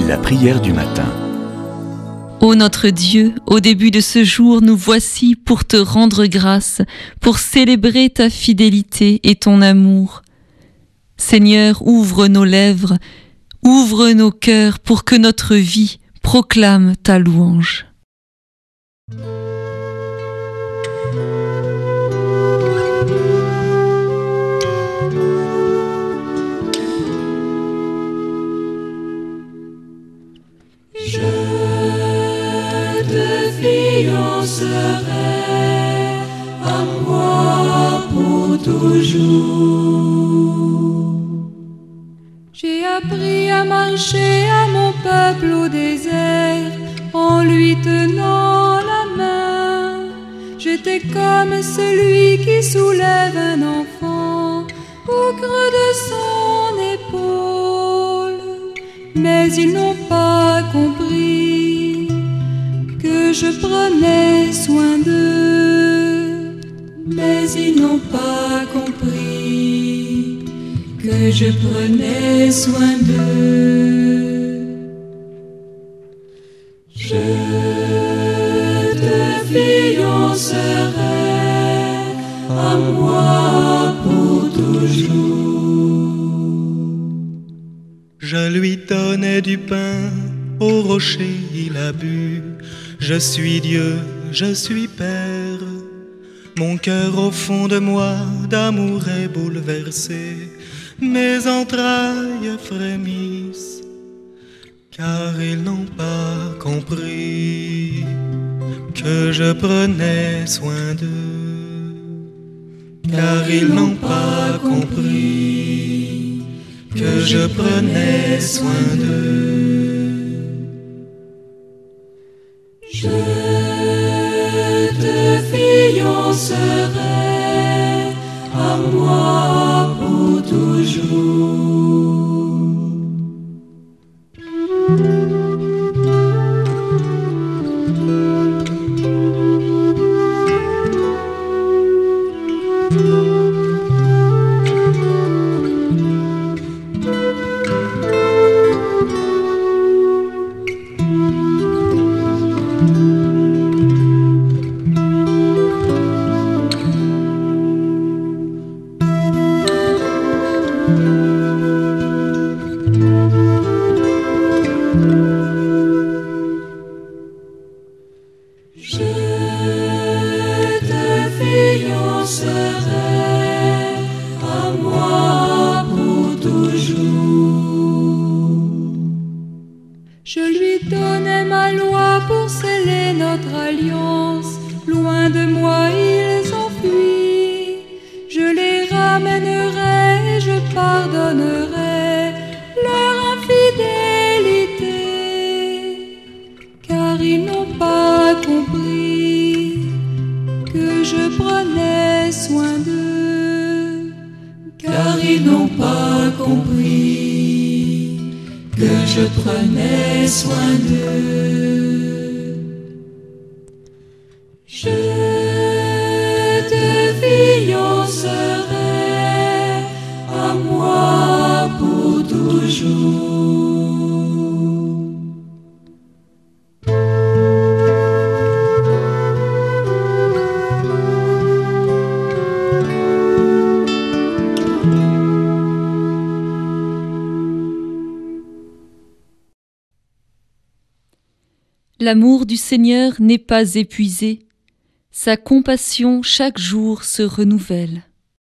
La prière du matin. Ô notre Dieu, au début de ce jour, nous voici pour te rendre grâce, pour célébrer ta fidélité et ton amour. Seigneur, ouvre nos lèvres, ouvre nos cœurs pour que notre vie proclame ta louange. Fiancerai à moi pour toujours. J'ai appris à marcher à mon peuple au désert en lui tenant la main. J'étais comme celui qui soulève un enfant au creux de son épaule. Mais ils n'ont pas compris que je prenais soin d'eux, mais ils n'ont pas compris que je prenais soin d'eux. Je te fiancerai à moi pour toujours. Je lui donnais du pain, au rocher il a bu. Je suis Dieu, je suis Père. Mon cœur au fond de moi d'amour est bouleversé. Mes entrailles frémissent, car ils n'ont pas compris que je prenais soin d'eux. Car ils n'ont pas compris que je prenais soin d'eux. Je te fiancerai à moi pour toujours. Je lui donnais ma loi pour sceller notre alliance. Loin de moi ils enfuient. Je les ramènerai et je pardonnerai leur infidélité. Car ils n'ont pas compris que je prenais soin d'eux. Car ils n'ont pas compris que je prenais soin d'eux. Je te fiancerai à moi pour toujours. L'amour du Seigneur n'est pas épuisé, sa compassion chaque jour se renouvelle.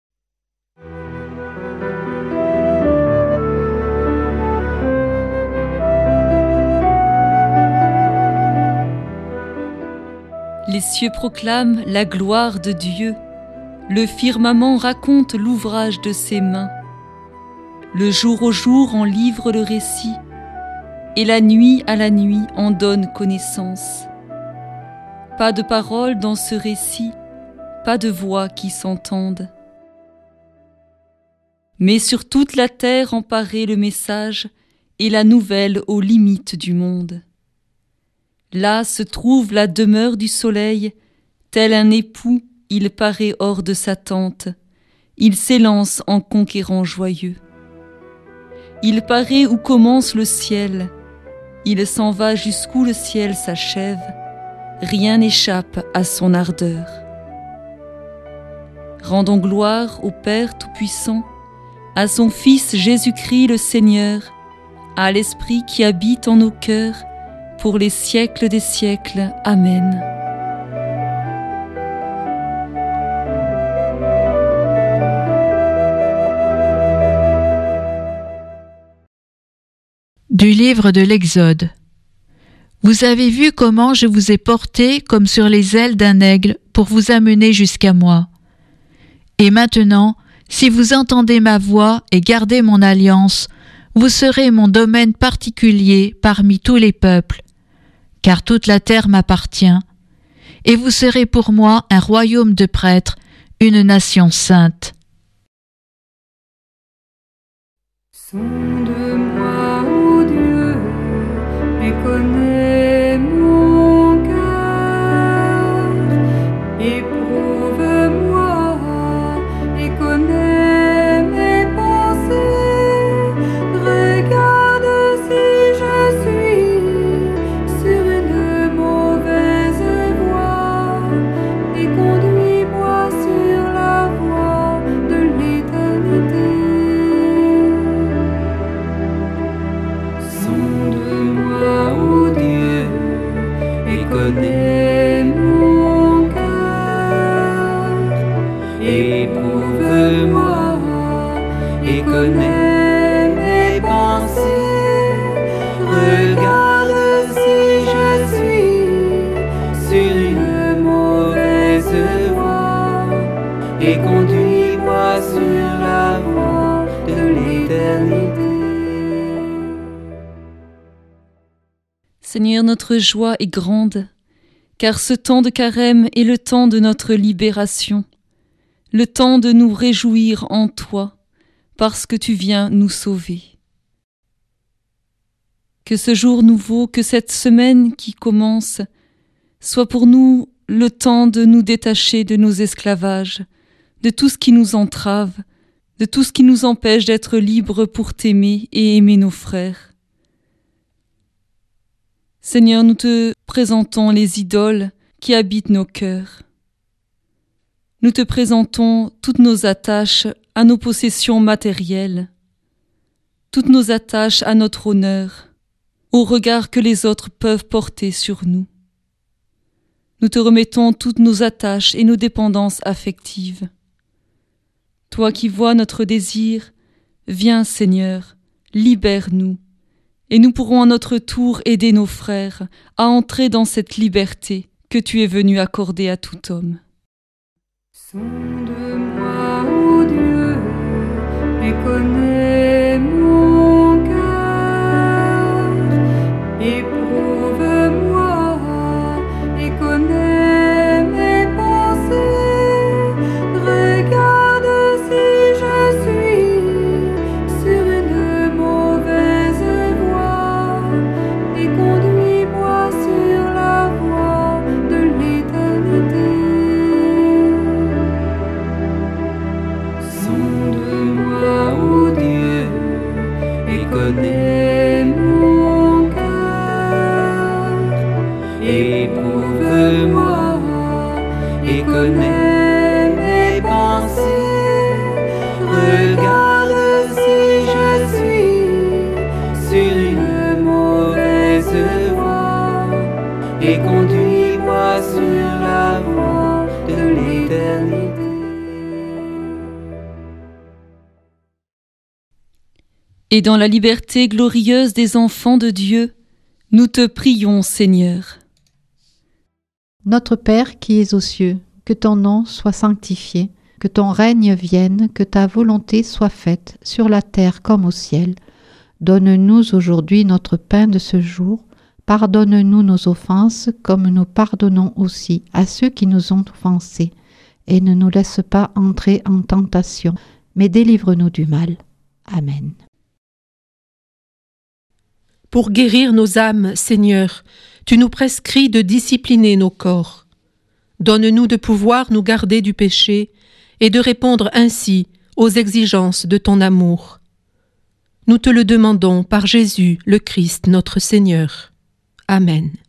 Les cieux proclament la gloire de Dieu, le firmament raconte l'ouvrage de ses mains. Le jour au jour en livre le récit, et la nuit à la nuit en donne connaissance. Pas de parole dans ce récit, pas de voix qui s'entendent. Mais sur toute la terre emparé le message et la nouvelle aux limites du monde. Là se trouve la demeure du soleil, tel un époux, il paraît hors de sa tente, il s'élance en conquérant joyeux. Il paraît où commence le ciel, Il s'en va jusqu'où le ciel s'achève, rien n'échappe à son ardeur. Rendons gloire au Père Tout-Puissant, à son Fils Jésus-Christ le Seigneur, à l'Esprit qui habite en nos cœurs, pour les siècles des siècles. Amen. Du livre de l'Exode. Vous avez vu comment je vous ai porté comme sur les ailes d'un aigle pour vous amener jusqu'à moi. Et maintenant, si vous entendez ma voix et gardez mon alliance, vous serez mon domaine particulier parmi tous les peuples, car toute la terre m'appartient, et vous serez pour moi un royaume de prêtres, une nation sainte. Sonde-moi, ô Dieu, et connais mon cœur. Éprouve-moi et connais mes pensées. Regarde si je suis sur une mauvaise voie et conduis-moi sur la voie de l'éternité. Sonde-moi, ô Dieu, et connais mon cœur. Éprouve-moi et connais mes pensées. Regarde si je suis sur une mauvaise voie et conduis-moi sur la voie de l'éternité. Seigneur, notre joie est grande, car ce temps de carême est le temps de notre libération, le temps de nous réjouir en toi, parce que tu viens nous sauver. Que ce jour nouveau, que cette semaine qui commence, soit pour nous le temps de nous détacher de nos esclavages, de tout ce qui nous entrave, de tout ce qui nous empêche d'être libres pour t'aimer et aimer nos frères. Seigneur, nous te présentons les idoles qui habitent nos cœurs. Nous te présentons toutes nos attaches à nos possessions matérielles, toutes nos attaches à notre honneur, au regard que les autres peuvent porter sur nous. Nous te remettons toutes nos attaches et nos dépendances affectives. Toi qui vois notre désir, viens, Seigneur, libère-nous, et nous pourrons à notre tour aider nos frères à entrer dans cette liberté que tu es venu accorder à tout homme. Sonde-moi, ô Dieu, et connais mon cœur. Éprouve-moi et connais mes pensées. Regarde si je suis sur une mauvaise voie et conduis-moi sur la voie de l'éternité. Sonde-moi, ô Dieu, et connais mon cœur. Éprouve-moi et connais mes pensées. Regarde si je suis sur une mauvaise voie et conduis-moi sur la voie de l'éternité. Et dans la liberté glorieuse des enfants de Dieu, nous te prions, Seigneur. Notre Père qui es aux cieux, que ton nom soit sanctifié, que ton règne vienne, que ta volonté soit faite sur la terre comme au ciel. Donne-nous aujourd'hui notre pain de ce jour. Pardonne-nous nos offenses comme nous pardonnons aussi à ceux qui nous ont offensés. Et ne nous laisse pas entrer en tentation, mais délivre-nous du mal. Amen. Pour guérir nos âmes, Seigneur, tu nous prescris de discipliner nos corps. Donne-nous de pouvoir nous garder du péché et de répondre ainsi aux exigences de ton amour. Nous te le demandons par Jésus, le Christ, notre Seigneur. Amen.